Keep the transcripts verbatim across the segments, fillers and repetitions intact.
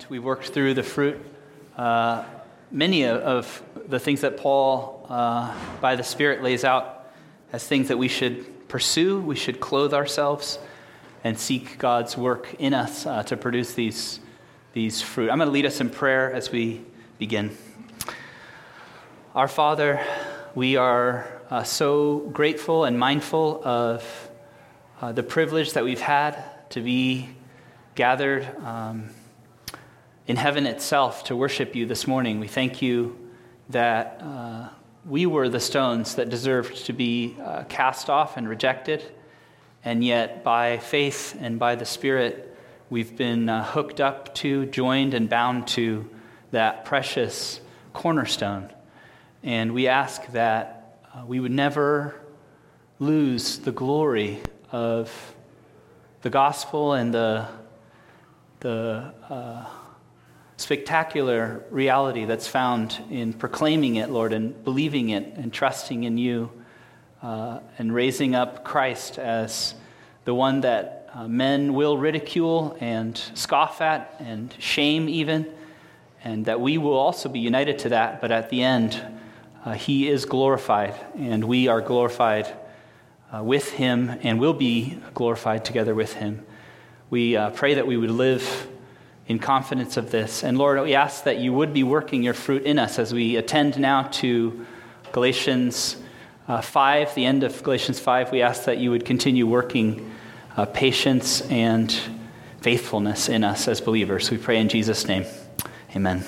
we've worked through the fruit, uh, many of, of the things that Paul, uh, by the Spirit, lays out as things that we should pursue. We should clothe ourselves and seek God's work in us uh, to produce these, these fruit. I'm going to lead us in prayer as we begin. Our Father, we are uh, so grateful and mindful of uh, the privilege that we've had to be gathered um, in heaven itself to worship you this morning. We thank you that uh, we were the stones that deserved to be uh, cast off and rejected, and yet by faith and by the Spirit, we've been uh, hooked up to, joined and bound to that precious cornerstone. And we ask that uh, we would never lose the glory of the gospel and the the uh, spectacular reality that's found in proclaiming it, Lord, and believing it and trusting in you uh, and raising up Christ as the one that uh, men will ridicule and scoff at and shame even, and that we will also be united to that, but at the end, uh, he is glorified, and we are glorified uh, with him and will be glorified together with him. We uh, pray that we would live in confidence of this. And Lord, we ask that you would be working your fruit in us as we attend now to Galatians uh, five, the end of Galatians five. We ask that you would continue working uh, patience and faithfulness in us as believers. We pray in Jesus' name. Amen.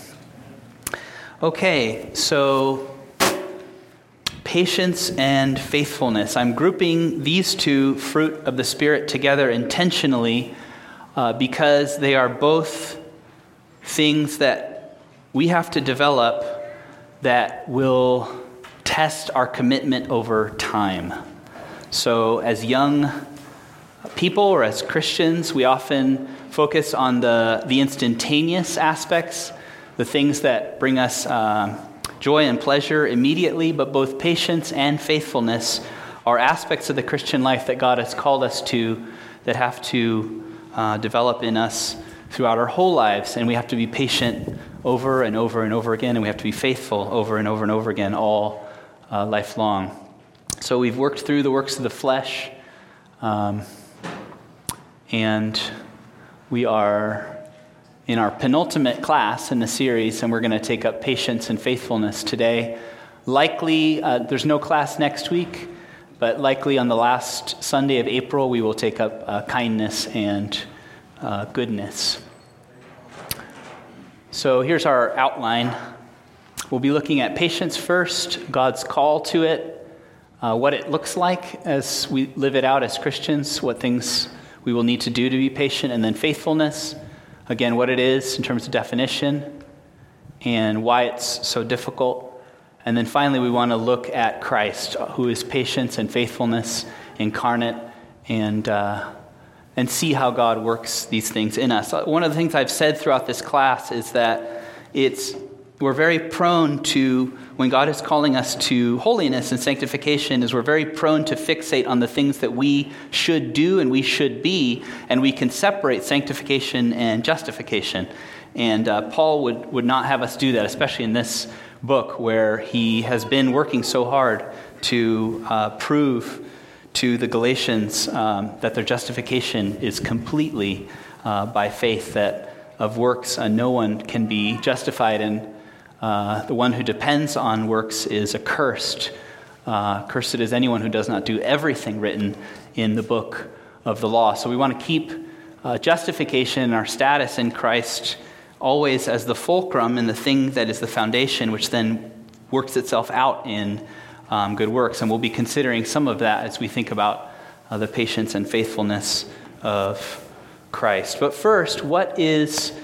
Okay, so patience and faithfulness. I'm grouping these two fruit of the Spirit together intentionally Uh, because they are both things that we have to develop that will test our commitment over time. So as young people or as Christians, we often focus on the, the instantaneous aspects, the things that bring us uh, joy and pleasure immediately, but both patience and faithfulness are aspects of the Christian life that God has called us to that have to Uh, develop in us throughout our whole lives, and we have to be patient over and over and over again, and we have to be faithful over and over and over again all uh, life long. So we've worked through the works of the flesh, um, and we are in our penultimate class in the series, and we're going to take up patience and faithfulness today. Likely, uh, there's no class next week, but likely on the last Sunday of April, we will take up uh, kindness and uh, goodness. So here's our outline. We'll be looking at patience first, God's call to it, uh, what it looks like as we live it out as Christians, what things we will need to do to be patient, and then faithfulness, again, what it is in terms of definition, and why it's so difficult. And then finally, we want to look at Christ, who is patience and faithfulness incarnate, and uh, and see how God works these things in us. One of the things I've said throughout this class is that it's we're very prone to, when God is calling us to holiness and sanctification, is we're very prone to fixate on the things that we should do and we should be, and we can separate sanctification and justification. And uh, Paul would, would not have us do that, especially in this book where he has been working so hard to uh, prove to the Galatians um, that their justification is completely uh, by faith, that of works uh, no one can be justified, and uh, the one who depends on works is accursed. Uh, cursed is anyone who does not do everything written in the book of the law. So we want to keep uh, justification and our status in Christ always as the fulcrum and the thing that is the foundation, which then works itself out in um, good works. And we'll be considering some of that as we think about uh, the patience and faithfulness of Christ. But first, what is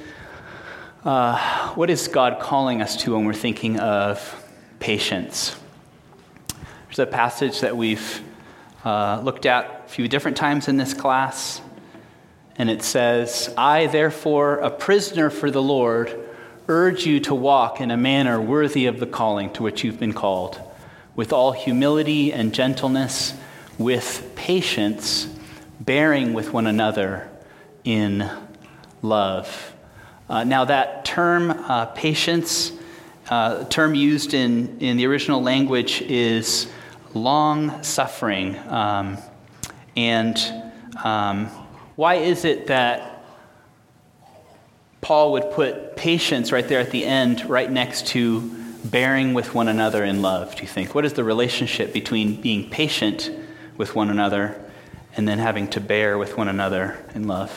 uh, what is God calling us to when we're thinking of patience? There's a passage that we've uh, looked at a few different times in this class. And it says, I, therefore, a prisoner for the Lord, urge you to walk in a manner worthy of the calling to which you've been called, with all humility and gentleness, with patience, bearing with one another in love. Uh, now that term, uh, patience, uh, term used in, in the original language is long suffering. Um, and um, why is it that Paul would put patience right there at the end, right next to bearing with one another in love, do you think? What is the relationship between being patient with one another and then having to bear with one another in love?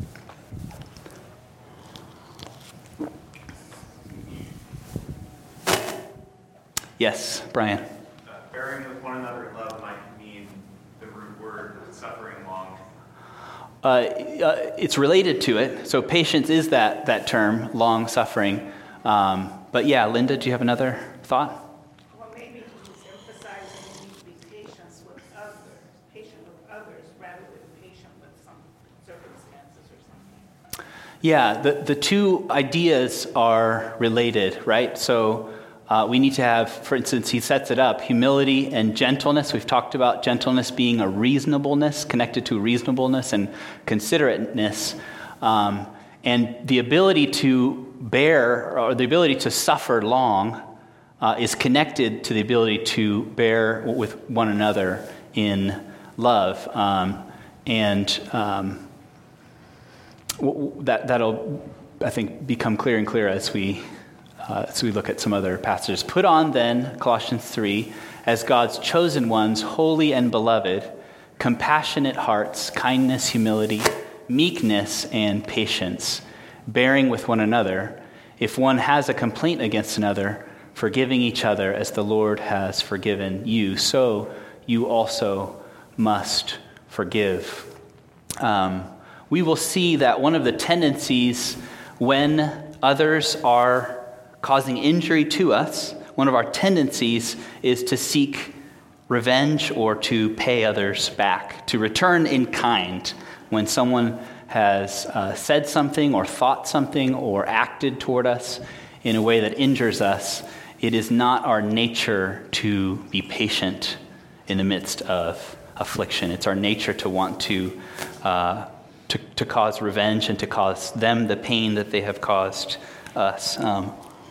Yes, Brian. Uh, bearing with one another in love might mean the root word suffering long. Uh, uh, it's related to it. So patience is that that term, long suffering. Um, but yeah, Linda, do you have another thought? Well, maybe he's emphasizing we need to be patient with others, patient with others rather than patient with some circumstances or something. Yeah, the, the two ideas are related, right? So uh, we need to have, for instance, he sets it up, humility and gentleness. We've talked about gentleness being a reasonableness, connected to reasonableness and considerateness. Um, and the ability to bear, or the ability to suffer long, uh, is connected to the ability to bear with one another in love. Um, and um, that, that'll, I think, become clear and clear as we uh, as we look at some other passages. Put on then, Colossians three, as God's chosen ones, holy and beloved, compassionate hearts, kindness, humility, meekness, and patience, bearing with one another. If one has a complaint against another, forgiving each other as the Lord has forgiven you, so you also must forgive. Um, we will see that one of the tendencies when others are causing injury to us, one of our tendencies is to seek revenge or to pay others back, to return in kind when someone has uh, said something or thought something or acted toward us in a way that injures us. It is not our nature to be patient in the midst of affliction. It's our nature to want to, uh, to, to cause revenge and to cause them the pain that they have caused us. Um,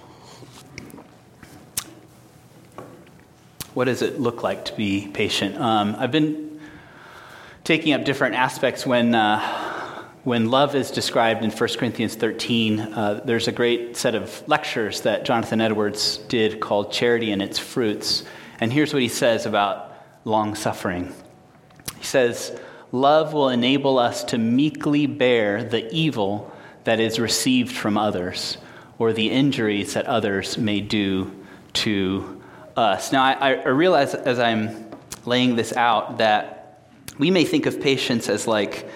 what does it look like to be patient? Um, I've been taking up different aspects when uh, when love is described in First Corinthians thirteen. Uh, there's a great set of lectures that Jonathan Edwards did called Charity and Its Fruits. And here's what he says about long suffering. He says, love will enable us to meekly bear the evil that is received from others, or the injuries that others may do to us. Now, I, I realize as I'm laying this out that we may think of patience as like,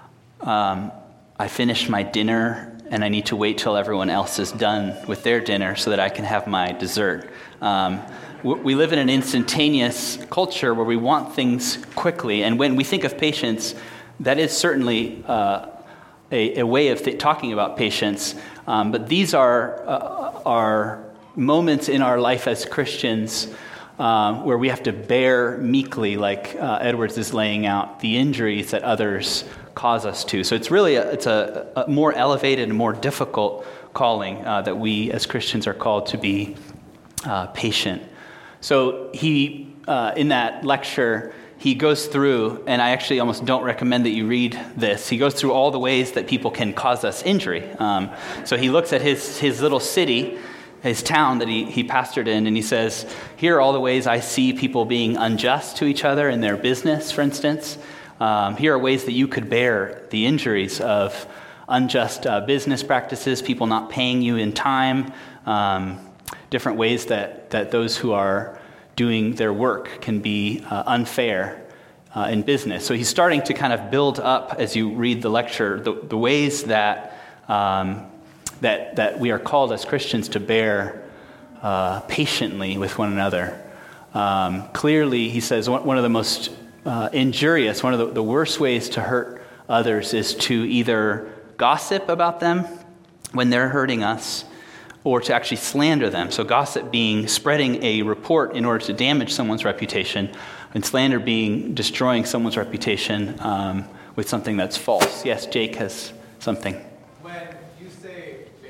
um, I finished my dinner and I need to wait till everyone else is done with their dinner so that I can have my dessert. Um, we live in an instantaneous culture where we want things quickly. And when we think of patience, that is certainly uh, a, a way of th- talking about patience. Um, but these are, uh, are moments in our life as Christians um, where we have to bear meekly, like uh, Edwards is laying out, the injuries that others cause us to. So it's really a, it's a, a more elevated and more difficult calling uh, that we as Christians are called to be uh, patient. So he, uh, in that lecture, he goes through, and I actually almost don't recommend that you read this. He goes through all the ways that people can cause us injury. Um, so he looks at his his little city, his town that he, he pastored in, and he says, here are all the ways I see people being unjust to each other in their business, for instance. Um, here are ways that you could bear the injuries of unjust uh, business practices, people not paying you in time, um, different ways that, that those who are doing their work can be uh, unfair uh, in business. So he's starting to kind of build up, as you read the lecture, the, the ways that, um, that, that we are called as Christians to bear uh, patiently with one another. Um, clearly, he says, one, one of the most uh, injurious, one of the, the worst ways to hurt others is to either gossip about them when they're hurting us, or to actually slander them. So gossip being spreading a report in order to damage someone's reputation, and slander being destroying someone's reputation um, with something that's false. Yes, Jake has something. When you say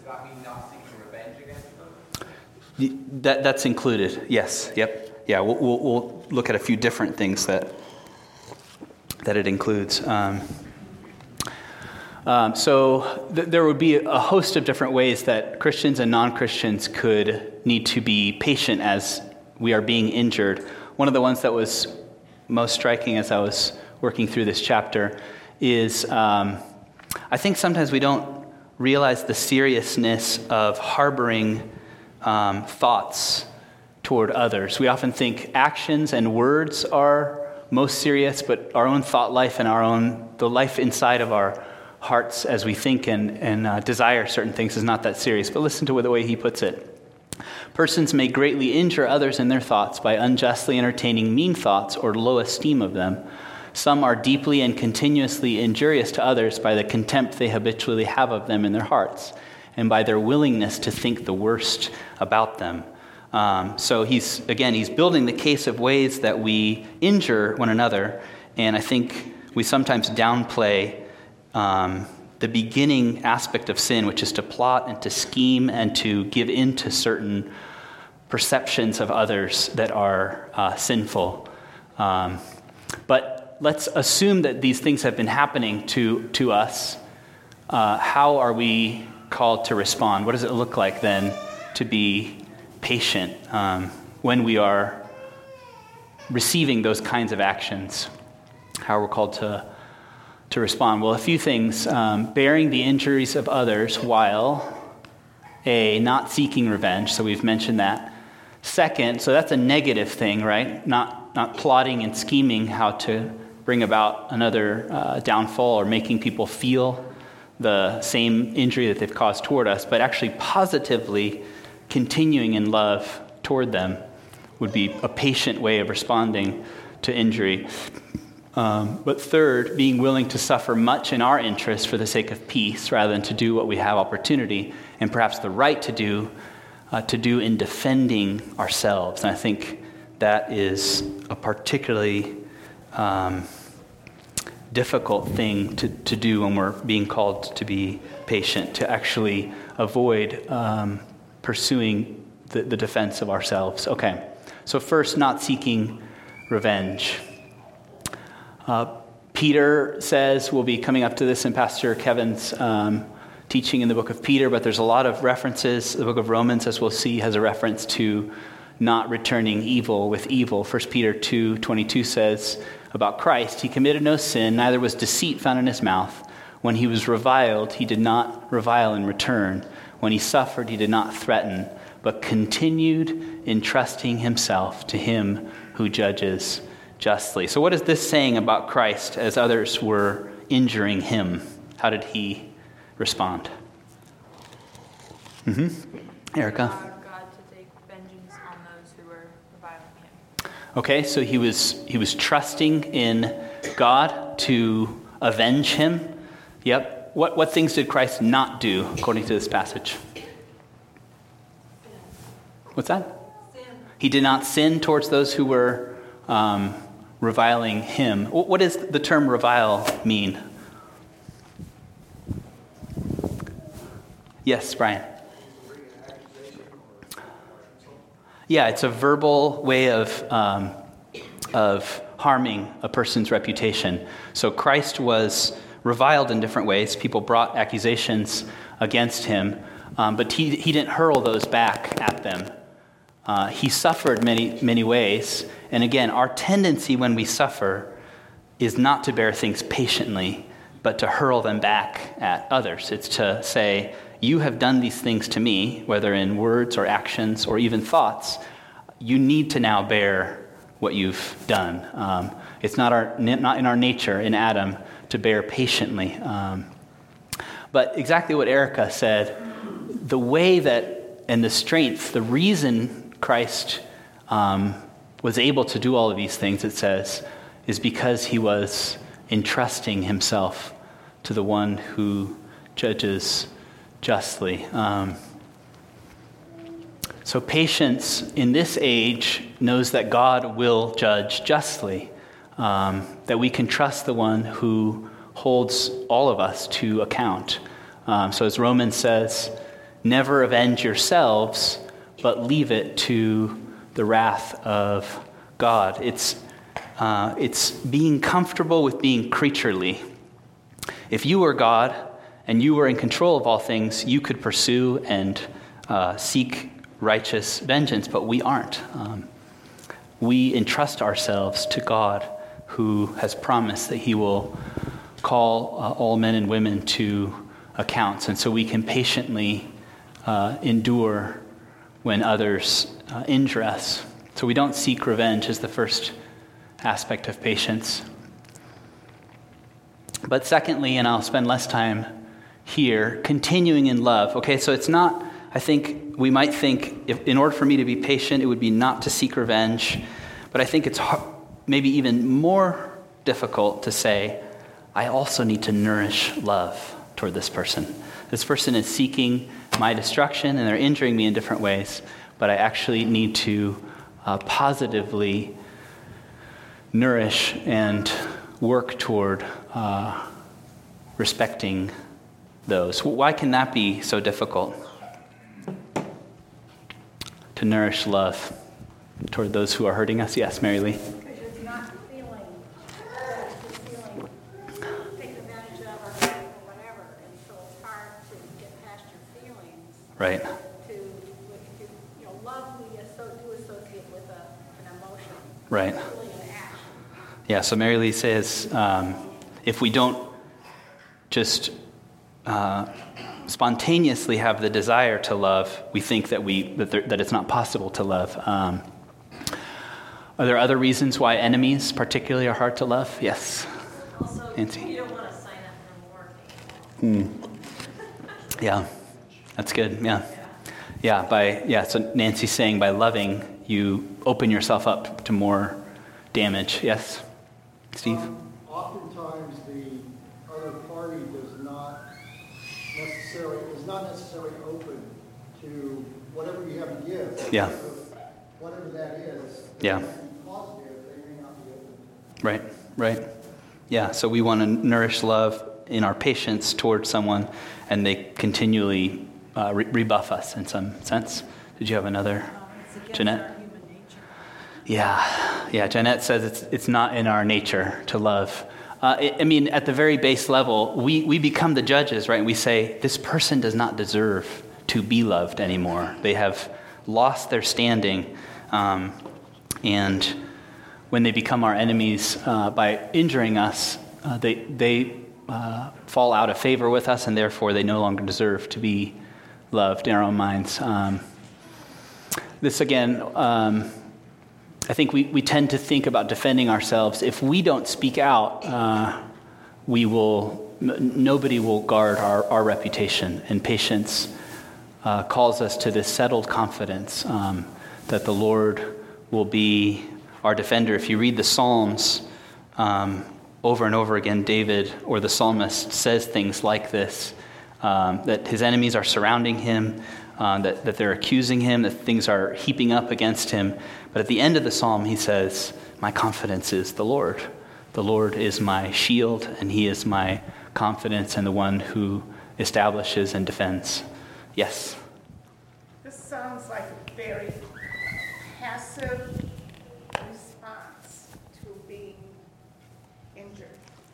that mean not seeking revenge against them? That, that's included, yes, yep. Yeah, we'll, we'll, we'll look at a few different things that that it includes. Um, um, so th- there would be a host of different ways that Christians and non-Christians could need to be patient as we are being injured. One of the ones that was most striking as I was working through this chapter is um, I think sometimes we don't realize the seriousness of harboring um, thoughts toward others. We often think actions and words are most serious, but our own thought life and our own, the life inside of our hearts as we think and, and uh, desire certain things is not that serious. But listen to the way he puts it. Persons may greatly injure others in their thoughts by unjustly entertaining mean thoughts or low esteem of them. Some are deeply and continuously injurious to others by the contempt they habitually have of them in their hearts, and by their willingness to think the worst about them. Um, so he's, again, he's building the case of ways that we injure one another, and I think we sometimes downplay um, the beginning aspect of sin, which is to plot and to scheme and to give in to certain perceptions of others that are uh, sinful. Um, but let's assume that these things have been happening to, to us. Uh, how are we called to respond? What does it look like then to be patient um, when we are receiving those kinds of actions? How are we called to to respond? Well, a few things. Um, bearing the injuries of others while, A, not seeking revenge. So we've mentioned that. Second, so that's a negative thing, right? Not not plotting and scheming how to bring about another uh, downfall or making people feel the same injury that they've caused toward us, but actually positively continuing in love toward them would be a patient way of responding to injury. Um, but third, being willing to suffer much in our interest for the sake of peace rather than to do what we have opportunity and perhaps the right to do, uh, to do in defending ourselves. And I think that is a particularly um, difficult thing to, to do when we're being called to be patient, to actually avoid um, pursuing the, the defense of ourselves. Okay, so first, not seeking revenge. Uh, Peter says, we'll be coming up to this in Pastor Kevin's um, teaching in the book of Peter, but there's a lot of references. The book of Romans, as we'll see, has a reference to not returning evil with evil. First Peter two twenty-two says about Christ, he committed no sin, neither was deceit found in his mouth. When he was reviled, he did not revile in return. When he suffered, he did not threaten, but continued entrusting himself to him who judges justly. So what is this saying about Christ as others were injuring him? How did he respond? Mm-hmm. Erica? Uh, God to take vengeance on those who were reviling him. Okay, so he was he was trusting in God to avenge him. Yep. What what things did Christ not do according to this passage? What's that? Sin. He did not sin towards those who were um, reviling him. What does the term revile mean? Yes, Brian. Yeah, it's a verbal way of um, of harming a person's reputation. So Christ was reviled in different ways. People brought accusations against him, um, but he he didn't hurl those back at them. Uh, he suffered many many ways. And again, our tendency when we suffer is not to bear things patiently, but to hurl them back at others. It's to say, you have done these things to me, whether in words or actions or even thoughts. You need to now bear what you've done. Um, it's not our not in our nature in Adam to bear patiently. Um, but exactly what Erica said, the way that and the strength, the reason Christ um, was able to do all of these things, it says, is because he was entrusting himself to the one who judges justly. Um, so patience in this age knows that God will judge justly, um, that we can trust the one who holds all of us to account. Um, so as Romans says never avenge yourselves, but leave it to the wrath of God. It's, uh, it's being comfortable with being creaturely. If you were God and you were in control of all things, you could pursue and uh, seek righteous vengeance, but we aren't. Um, we entrust ourselves to God, who has promised that he will call uh, all men and women to accounts, and so we can patiently uh, endure when others uh, injure us. So we don't seek revenge is the first aspect of patience. But secondly, and I'll spend less time here, continuing in love. Okay, so it's not, I think we might think, if, in order for me to be patient, it would be not to seek revenge. But I think it's hard, maybe even more difficult to say, I also need to nourish love toward this person. This person is seeking my destruction and they're injuring me in different ways, but I actually need to uh, positively nourish and work toward uh, respecting those. Why can that be so difficult? To nourish love toward those who are hurting us? Yes, Mary Lee? Because it's not feeling, it's feeling, take advantage of or whatever, and so it's hard to get past your feelings. Right. To, to you know, love we so do associate with a, an emotion. Right. Feeling an action. Yeah, so Mary Lee says, um, if we don't just uh, spontaneously have the desire to love, we think that we that, there, that it's not possible to love. Um, are there other reasons why enemies particularly are hard to love? Yes. Also, Nancy. you don't want to sign up for more. Mm. Yeah, that's good. Yeah, yeah. By yeah. So Nancy's saying by loving, you open yourself up to more damage. Yes, Steve. Um, oftentimes, the other party does not necessarily is not necessarily open to whatever you have to give. Yeah. Whatever that is. Yeah. They may be positive, they may not be open. Right. Right. Yeah. So we want to nourish love in our patience towards someone, and they continually uh, re- rebuff us in some sense. Did you have another, Jeanette? Yeah, yeah. Jeanette says it's it's not in our nature to love. Uh, it, I mean, at the very base level, we, we become the judges, right? And we say, this person does not deserve to be loved anymore. They have lost their standing. Um, and when they become our enemies uh, by injuring us, uh, they, they uh, fall out of favor with us, and therefore they no longer deserve to be loved in our own minds. Um, this, again... Um, I think we, we tend to think about defending ourselves. If we don't speak out, uh, we will. N- nobody will guard our, our reputation. And patience uh, calls us to this settled confidence um, that the Lord will be our defender. If you read the Psalms um, over and over again, David or the psalmist says things like this, um, that his enemies are surrounding him, uh, that, that they're accusing him, that things are heaping up against him. But at the end of the psalm, he says, my confidence is the Lord. The Lord is my shield, and he is my confidence and the one who establishes and defends. Yes? This sounds like a very passive response to being injured.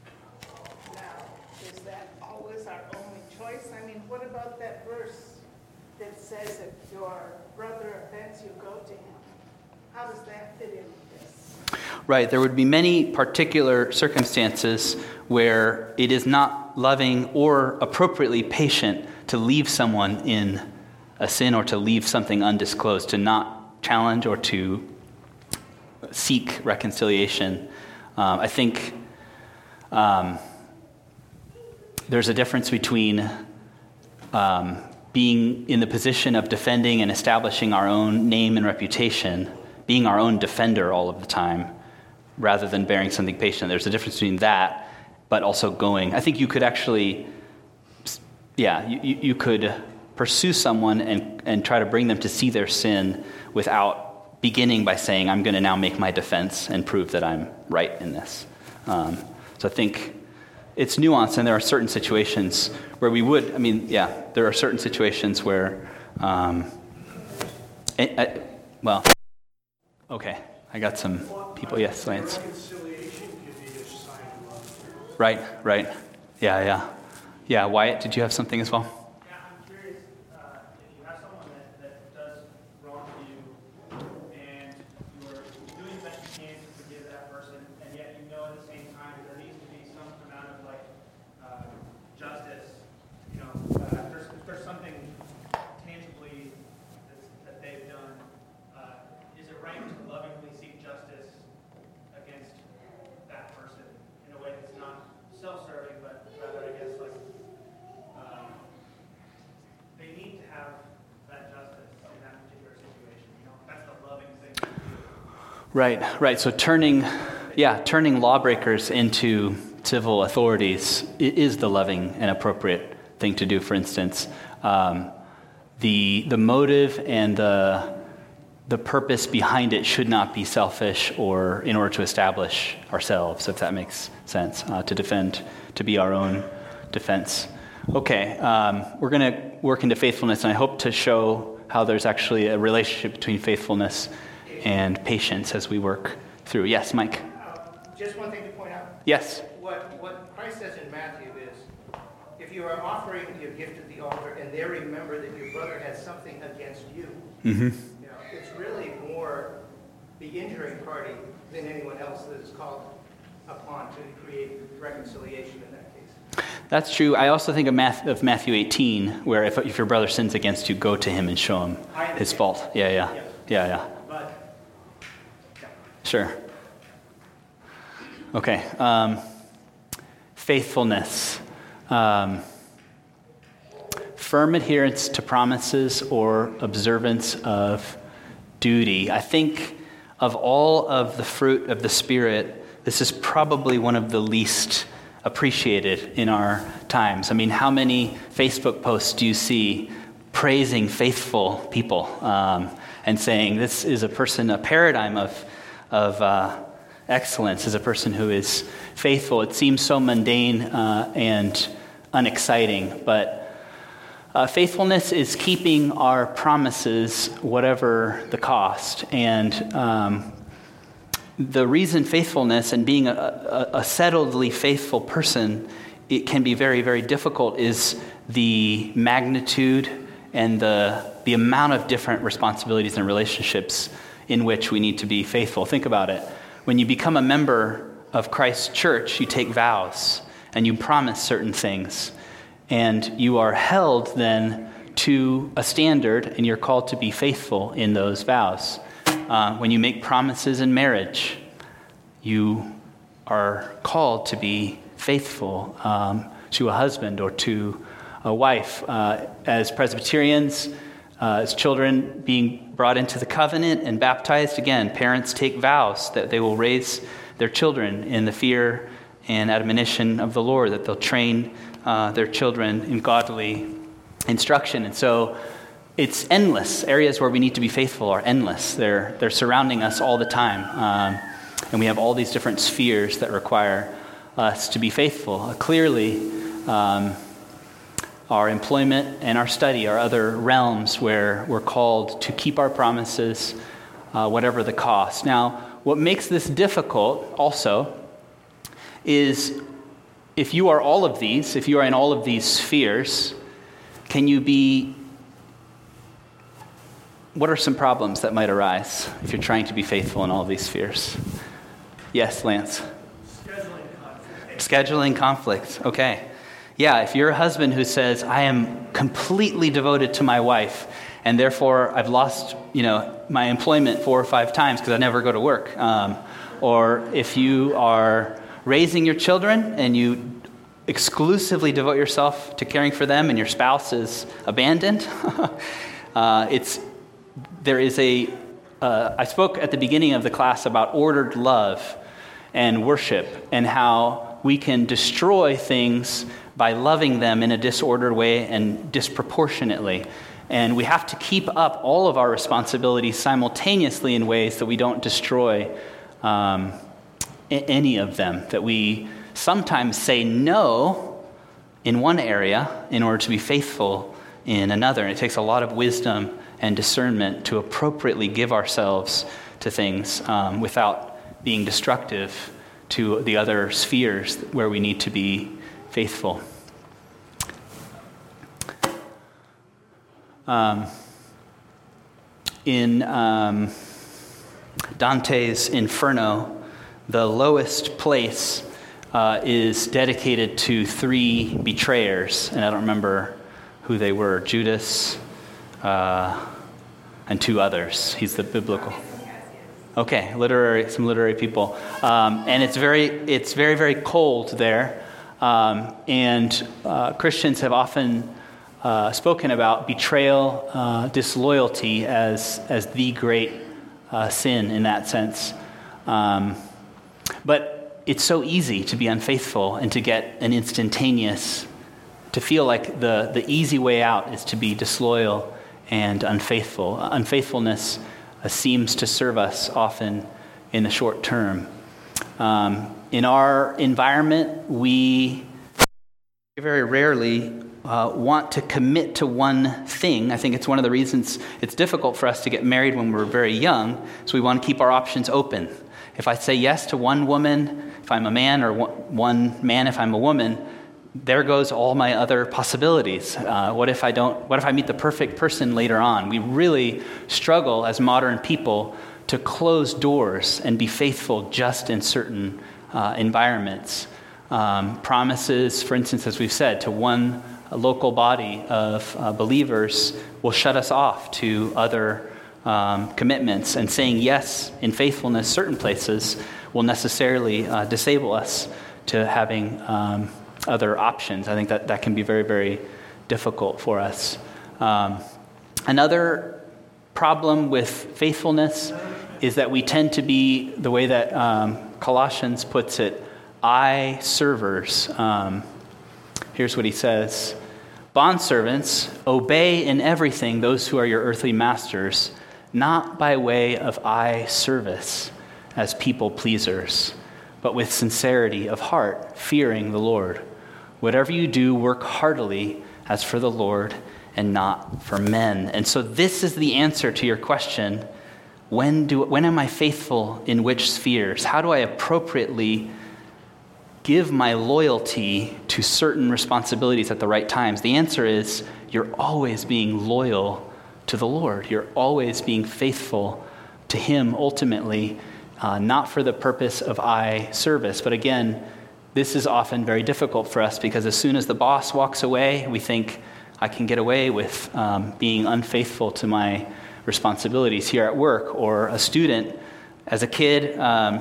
Now, is that always our only choice? I mean, what about that verse that says if your brother offends you, go to him? How does that fit in with this? Right. There would be many particular circumstances where it is not loving or appropriately patient to leave someone in a sin or to leave something undisclosed, to not challenge or to seek reconciliation. Um, I think um, there's a difference between um, being in the position of defending and establishing our own name and reputation, being our own defender all of the time, rather than bearing something patient. There's a difference between that, but also going. I think you could actually, yeah, you, you could pursue someone and, and try to bring them to see their sin without beginning by saying, I'm going to now make my defense and prove that I'm right in this. Um, so I think it's nuanced, and there are certain situations where we would, I mean, yeah, there are certain situations where, um, I, I, well, okay, I got some people, yes, Lance. Reconciliation can be a sign of love. Right, right, yeah, yeah. Yeah, Wyatt, did you have something as well? Yeah, I'm curious, uh, if you have someone that, that does wrong to you, and you're doing the best you can to forgive that person, and yet you know at the same time there needs to be some amount of like uh, justice, you know, uh, if there's, if there's something tangibly that's, that they've done, uh, is it right to lovingly seek justice against that person in a way that's not self-serving, but rather, I guess, like, um, they need to have that justice in that particular situation. You know, that's the loving thing to do. Right, right. So turning, yeah, turning lawbreakers into civil authorities i- is the loving and appropriate thing to do. For instance, um, the the motive and the the purpose behind it should not be selfish or in order to establish ourselves, if that makes sense, uh, to defend, to be our own defense. Okay, um, we're going to work into faithfulness, and I hope to show how there's actually a relationship between faithfulness and patience as we work through. Yes, Mike? Uh, Just one thing to point out. Yes? What, what Christ says in Matthew is, if you are offering your gift at the altar and there remember that your brother has something against you, Mm-hmm. you know, it's really more the injuring party than anyone else that is called upon to create reconciliation in that case. That's true. I also think of, Math, of Matthew eighteen, where if, if your brother sins against you, go to him and show him his fault. Yeah, yeah, Yeah. yeah, yeah. But, yeah. Sure. Okay. Um, faithfulness. Um, firm adherence to promises or observance of duty. I think of all of the fruit of the Spirit, this is probably one of the least appreciated in our times. I mean, how many Facebook posts do you see praising faithful people um, and saying this is a person, a paradigm of, of uh, excellence, is a person who is faithful? It seems so mundane uh, and unexciting, but uh, faithfulness is keeping our promises, whatever the cost. And um, the reason faithfulness and being a, a, a settledly faithful person, it can be very, very difficult, is the magnitude and the the amount of different responsibilities and relationships in which we need to be faithful. Think about it. When you become a member of Christ's church, you take vows and you promise certain things. And you are held then to a standard, and you're called to be faithful in those vows. Uh, when you make promises in marriage, you are called to be faithful um, to a husband or to a wife. Uh, as Presbyterians, uh, as children being brought into the covenant and baptized, again, parents take vows that they will raise their children in the fear and admonition of the Lord, that they'll train uh, their children in godly instruction. And so it's endless. Areas where we need to be faithful are endless. They're, they're surrounding us all the time. Um, and we have all these different spheres that require us to be faithful. Uh, clearly, um, our employment and our study are other realms where we're called to keep our promises, uh, whatever the cost. Now, what makes this difficult also is if you are all of these, if you are in all of these spheres, can you be, what are some problems that might arise if you're trying to be faithful in all of these spheres? Yes, Lance? Scheduling conflict. Scheduling conflict, okay. Yeah, if you're a husband who says, I am completely devoted to my wife, and therefore I've lost, you know, my employment four or five times because I never go to work. Um, or if you are raising your children and you exclusively devote yourself to caring for them and your spouse is abandoned, uh, it's there is a, uh, I spoke at the beginning of the class about ordered love and worship and how we can destroy things by loving them in a disordered way and disproportionately. And we have to keep up all of our responsibilities simultaneously in ways that we don't destroy um, any of them, that we sometimes say no in one area in order to be faithful in another. And it takes a lot of wisdom and discernment to appropriately give ourselves to things um, without being destructive to the other spheres where we need to be faithful. Um, in um, Dante's Inferno, the lowest place uh, is dedicated to three betrayers, and I don't remember who they were, Judas uh, and two others. He's the biblical. Okay, literary, some literary people. Um, and it's very, it's very, very cold there. Um, and uh, Christians have often uh, spoken about betrayal, uh, disloyalty as, as the great uh, sin in that sense. Um, but it's so easy to be unfaithful and to get an instantaneous, to feel like the, the easy way out is to be disloyal and unfaithful. Unfaithfulness uh, seems to serve us often in the short term. Um, in our environment, we very rarely uh, want to commit to one thing. I think it's one of the reasons it's difficult for us to get married when we're very young, so we want to keep our options open. If I say yes to one woman, if I'm a man, or one man if I'm a woman, there goes all my other possibilities. Uh, what if I don't? What if I meet the perfect person later on? We really struggle as modern people to close doors and be faithful just in certain uh, environments. Um, promises, for instance, as we've said, to one local body of uh, believers will shut us off to other um, commitments, and saying yes in faithfulness certain places will necessarily uh, disable us to having um, other options. I think that that can be very, very difficult for us. Um, another problem with faithfulness is that we tend to be, the way that um, Colossians puts it, I servers. Um, here's what he says. Bondservants, obey in everything those who are your earthly masters, not by way of eye service as people pleasers, but with sincerity of heart, fearing the Lord. Whatever you do, work heartily as for the Lord and not for men. And so this is the answer to your question. When do when am I faithful in which spheres? How do I appropriately give my loyalty to certain responsibilities at the right times? The answer is you're always being loyal to the Lord. You're always being faithful to Him ultimately, uh, not for the purpose of eye service. But again, this is often very difficult for us because as soon as the boss walks away, we think, I can get away with um, being unfaithful to my responsibilities here at work. Or a student, as a kid, um,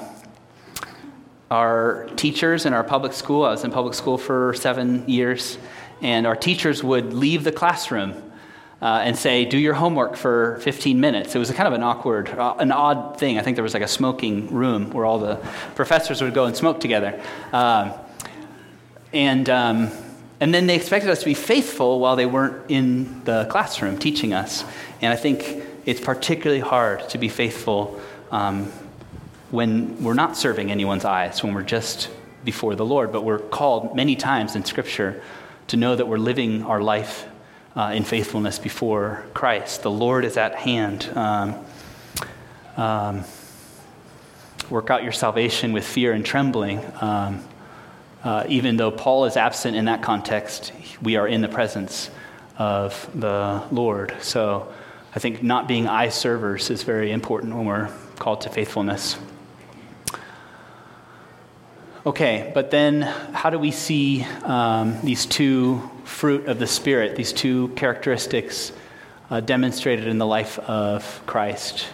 our teachers in our public school, I was in public school for seven years, and our teachers would leave the classroom uh, and say, do your homework for fifteen minutes. It was a kind of an awkward, uh, an odd thing. I think there was like a smoking room where all the professors would go and smoke together. Um, and um, and then they expected us to be faithful while they weren't in the classroom teaching us. And I think it's particularly hard to be faithful um, when we're not serving anyone's eyes, when we're just before the Lord. But we're called many times in Scripture to know that we're living our life uh, in faithfulness before Christ. The Lord is at hand. Um, um, work out your salvation with fear and trembling. Um, uh, even though Paul is absent in that context, we are in the presence of the Lord. So I think not being eye servers is very important when we're called to faithfulness. Okay, but then how do we see um, these two fruit of the Spirit, these two characteristics uh, demonstrated in the life of Christ?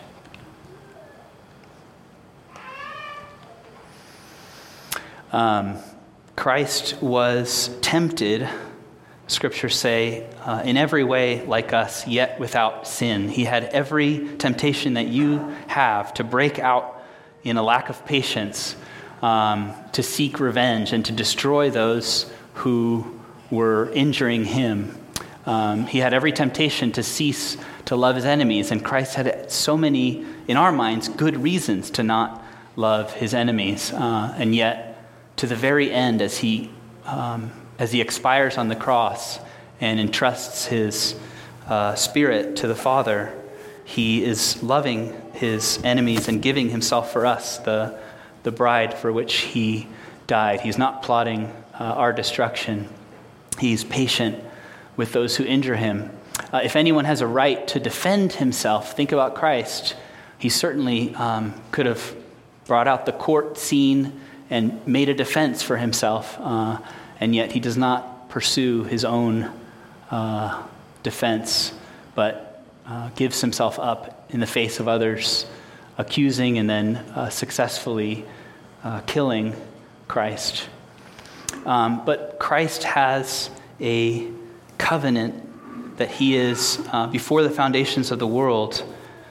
Um, Christ was tempted, Scriptures say, uh, in every way like us, yet without sin. He had every temptation that you have to break out in a lack of patience, Um, to seek revenge and to destroy those who were injuring him. Um, he had every temptation to cease to love his enemies, and Christ had so many, in our minds, good reasons to not love his enemies. Uh, and yet, to the very end as he, um, as he expires on the cross and entrusts his uh, spirit to the Father, he is loving his enemies and giving himself for us, the, the bride for which he died. He's not plotting uh, our destruction. He's patient with those who injure him. Uh, if anyone has a right to defend himself, think about Christ. He certainly um, could have brought out the court scene and made a defense for himself, uh, and yet he does not pursue his own uh, defense, but uh, gives himself up in the face of others, accusing and then uh, successfully uh, killing Christ. Um, but Christ has a covenant that he is, uh, before the foundations of the world,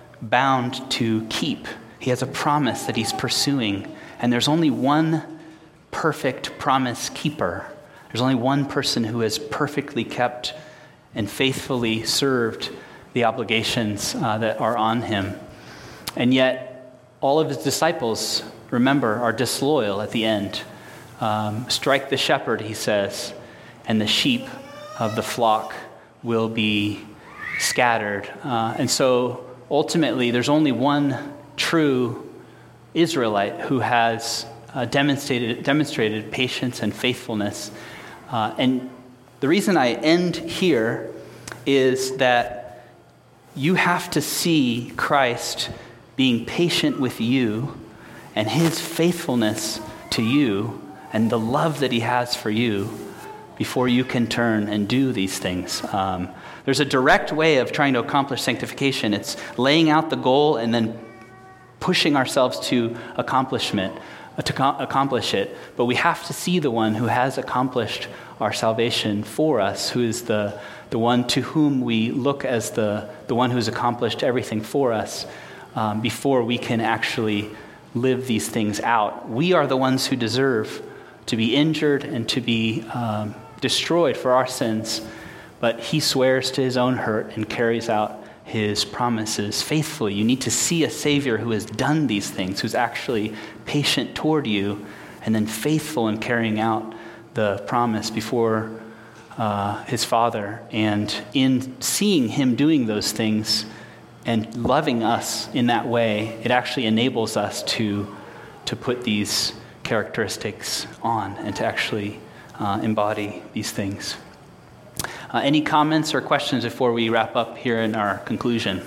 bound to keep. He has a promise that he's pursuing, and there's only one perfect promise keeper. There's only one person who has perfectly kept and faithfully served the obligations uh, that are on him. And yet, all of his disciples, remember, are disloyal at the end. Um, strike the shepherd, he says, and the sheep of the flock will be scattered. Uh, and so, ultimately, there's only one true Israelite who has uh, demonstrated demonstrated patience and faithfulness. Uh, and the reason I end here is that you have to see Christ being patient with you and his faithfulness to you and the love that he has for you before you can turn and do these things. Um, there's a direct way of trying to accomplish sanctification. It's laying out the goal and then pushing ourselves to accomplishment, uh, to co- accomplish it. But we have to see the one who has accomplished our salvation for us, who is the, the one to whom we look as the, the one who's accomplished everything for us, um, before we can actually live these things out. We are the ones who deserve to be injured and to be um, destroyed for our sins, but he swears to his own hurt and carries out his promises faithfully. You need to see a Savior who has done these things, who's actually patient toward you, and then faithful in carrying out the promise before uh, his Father. And in seeing him doing those things and loving us in that way, it actually enables us to, to put these characteristics on and to actually uh, embody these things. Uh, any comments or questions before we wrap up here in our conclusion?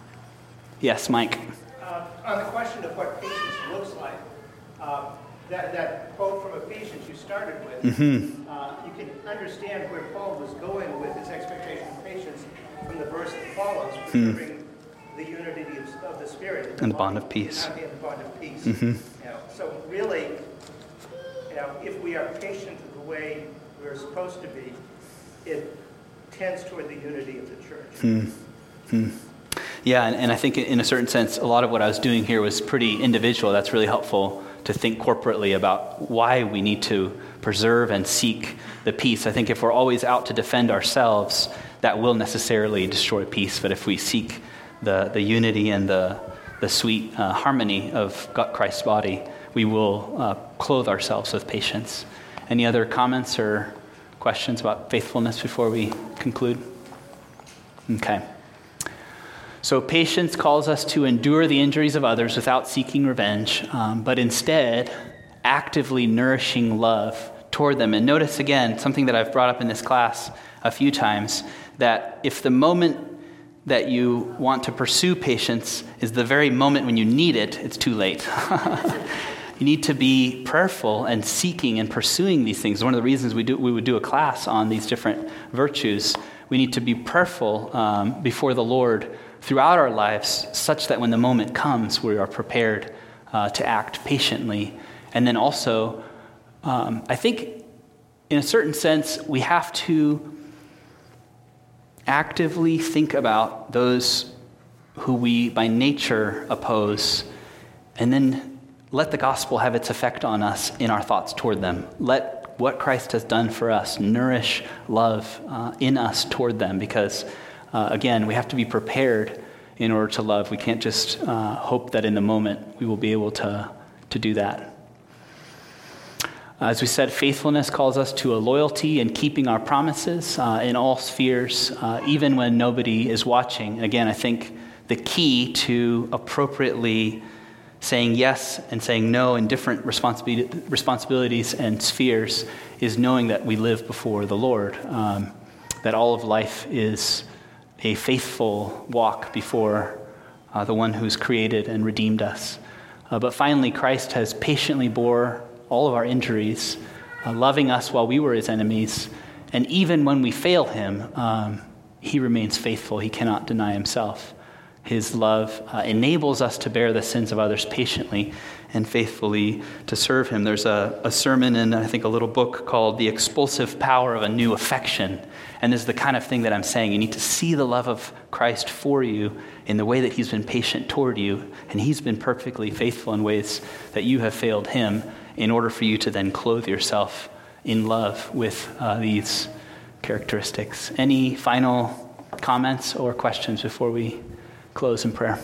Yes, Mike. Uh, on the question of what patience looks like, uh, that, that quote from Ephesians you started with, Mm-hmm. uh, you can understand where Paul was going with his expectation of patience from the verse that follows, preserving mm. the unity of, of the Spirit. And the bond of peace. And the bond of peace. Mm-hmm. You know, so really, you know, if we are patient the way we're supposed to be, it tends toward the unity of the church. Hmm. Hmm. Yeah, and, and I think in a certain sense, a lot of what I was doing here was pretty individual. That's really helpful to think corporately about why we need to preserve and seek the peace. I think if we're always out to defend ourselves, that will necessarily destroy peace. But if we seek the, the unity and the, the sweet uh, harmony of God, Christ's body, we will uh, clothe ourselves with patience. Any other comments or questions about faithfulness before we conclude? Okay. So patience calls us to endure the injuries of others without seeking revenge, um, but instead actively nourishing love toward them. And notice again, something that I've brought up in this class a few times, that if the moment that you want to pursue patience is the very moment when you need it, it's too late. You need to be prayerful and seeking and pursuing these things. One of the reasons we do we would do a class on these different virtues. We need to be prayerful um, before the Lord throughout our lives, such that when the moment comes, we are prepared uh, to act patiently. And then also, um, I think, in a certain sense, we have to actively think about those who we by nature oppose, and then let the gospel have its effect on us in our thoughts toward them. Let what Christ has done for us nourish love uh, in us toward them, because, uh, again, we have to be prepared in order to love. We can't just uh, hope that in the moment we will be able to, to do that. As we said, faithfulness calls us to a loyalty in keeping our promises uh, in all spheres, uh, even when nobody is watching. Again, I think the key to appropriately saying yes and saying no in different responsibility, responsibilities and spheres is knowing that we live before the Lord, um, that all of life is a faithful walk before uh, the one who's created and redeemed us. Uh, but finally, Christ has patiently bore all of our injuries, uh, loving us while we were his enemies. And even when we fail him, um, he remains faithful. He cannot deny himself. His love uh, enables us to bear the sins of others patiently and faithfully to serve him. There's a, a sermon in, I think, a little book called The Expulsive Power of a New Affection. And this is the kind of thing that I'm saying. You need to see the love of Christ for you in the way that he's been patient toward you. And he's been perfectly faithful in ways that you have failed him, in order for you to then clothe yourself in love with uh, these characteristics. Any final comments or questions before we close in prayer?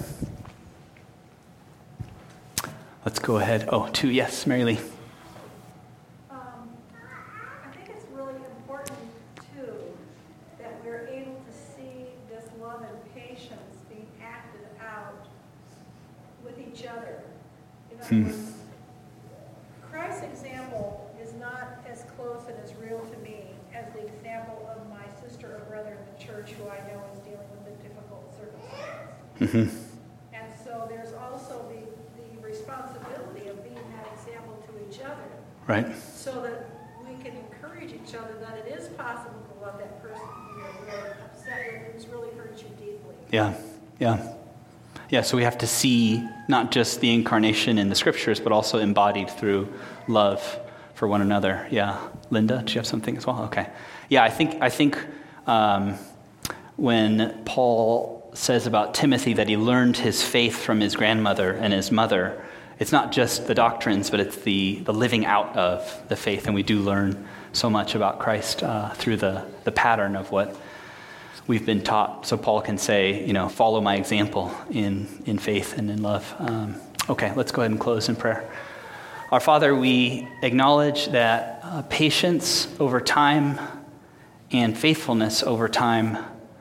Let's go ahead. Oh, two. Yes, Mary Lee. Um, I think it's really important, too, that we're able to see this love and patience being acted out with each other. In other Hmm. words, Christ's example is not as close and as real to me as the example of my sister or brother in the church who I know is dealing with a difficult circumstance. Mm-hmm. And so there's also the, the responsibility of being that example to each other. Right. So that we can encourage each other that it is possible to love that person you're really upset with, who's really hurt you deeply. Yeah, yeah. Yeah, so we have to see not just the incarnation in the scriptures, but also embodied through love for one another. Yeah. Linda, do you have something as well? Okay. Yeah, I think I think um, when Paul says about Timothy that he learned his faith from his grandmother and his mother, it's not just the doctrines, but it's the, the living out of the faith. And we do learn so much about Christ uh, through the, the pattern of what we've been taught. So Paul can say, you know, follow my example in, in faith and in love. Um, okay, let's go ahead and close in prayer. Our Father, we acknowledge that uh, patience over time and faithfulness over time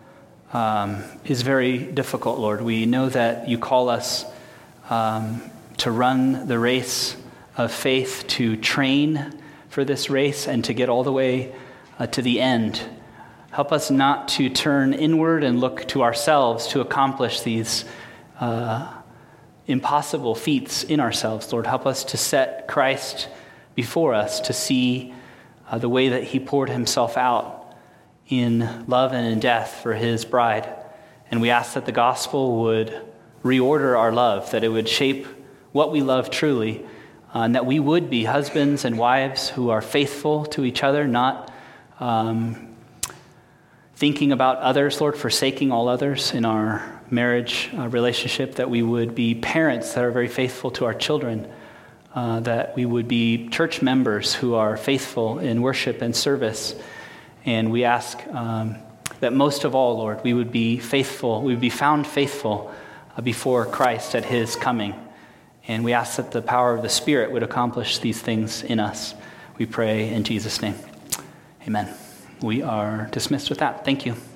um, is very difficult, Lord. We know that you call us um, to run the race of faith, to train for this race, and to get all the way uh, to the end. Help us not to turn inward and look to ourselves to accomplish these uh, impossible feats in ourselves. Lord, help us to set Christ before us, to see uh, the way that he poured himself out in love and in death for his bride. And we ask that the gospel would reorder our love, that it would shape what we love truly, uh, and that we would be husbands and wives who are faithful to each other, not um, thinking about others, Lord, forsaking all others in our marriage uh, relationship, that we would be parents that are very faithful to our children, uh, that we would be church members who are faithful in worship and service. And we ask um, that most of all, Lord, we would be faithful, we would be found faithful uh, before Christ at his coming. And we ask that the power of the Spirit would accomplish these things in us. We pray in Jesus' name. Amen. We are dismissed with that. Thank you.